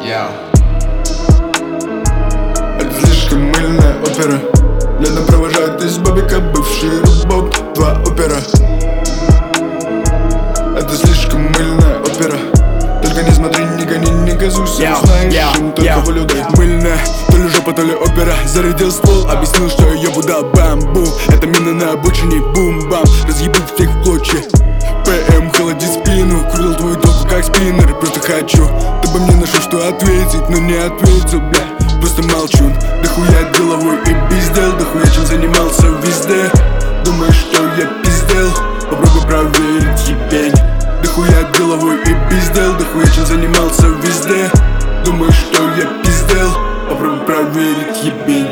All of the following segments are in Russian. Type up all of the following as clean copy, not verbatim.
Это слишком мыльная опера. Летом провожает из бабика бывший рубок. 2 опера. Это слишком мыльная опера. Только не смотри, не гони, не газуй, сам знаешь, им только волю дай. Мыльная, то ли жопа, то ли опера. Зарядил ствол, объяснил, что я буду бамбу. Это мина на обочине, бум-бам. Разъебу всех в клочья. ПМ холодит спину, крутил твою доку как спиннер. Просто хочу, чтобы мне нашел что ответить, но не ответил, бля. Просто молчу, дохуя деловой и пиздел. Дохуя чем занимался везде. Думаешь, что я пиздел? Попробуй проверить, ебень. Дохуя деловой и пиздел. Дохуя чем занимался везде. Думаешь, что я пиздел? Попробуй проверить, ебень.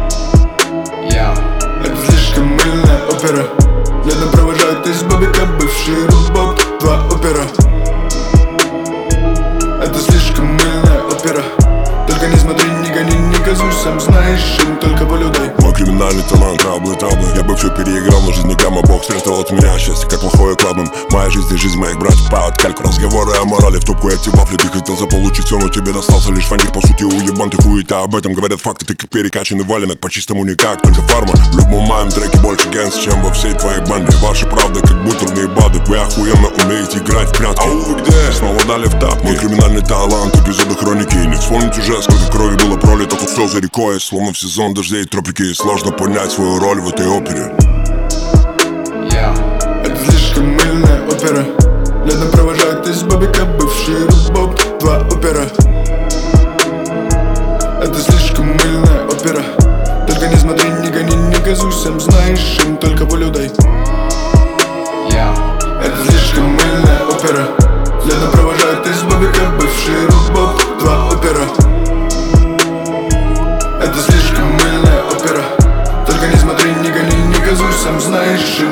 Это слишком мыльная опера. Летом провожают из бабика бывший рубок. 2 опера. Это слишком мыльная опера. Только не смотри, не гони, не газуй, сам знаешь, им только волю дай. Мой криминальный талант, траблы, я бы все переиграл, но жизнь гамма, Бог спрятал от меня счастье, как плохое кладом. Моя жизнь и жизнь моих братьев под кальку. Разговоры о морали в топку, эти вафли. Ты хотел заполучить все, но тебе достался лишь фанер. По сути, уебан ты хуета, об этом говорят факты. Ты как перекачанный валенок, по-чистому никак, только фарма. В любом моем треке больше гэнс, чем во всей твоей банде. Ваши правды, как бутерные бады. Вы охуенно умеете играть в прятки. Ау, вы где? Снова дали в тап. Мой криминальный талант, эпизоды хроники. Не вспомнить уже, сколько крови было пролито, как все за рекой. Словно в сезон дождей тропики. Сложно понять свою роль в этой опере. Это слишком мыльная опера. Летом провожают из бабика бывший рубок. 2 опера. Это слишком мыльная опера. Только не смотри, не гони, не газуй, сам знаешь, им только волю дай. Это слишком мыльная опера. Летом провожают из бабика бывший рубок. 2 опера. Это слишком мыльная опера. Только не смотри, не гони, не газуй, сам знаешь, им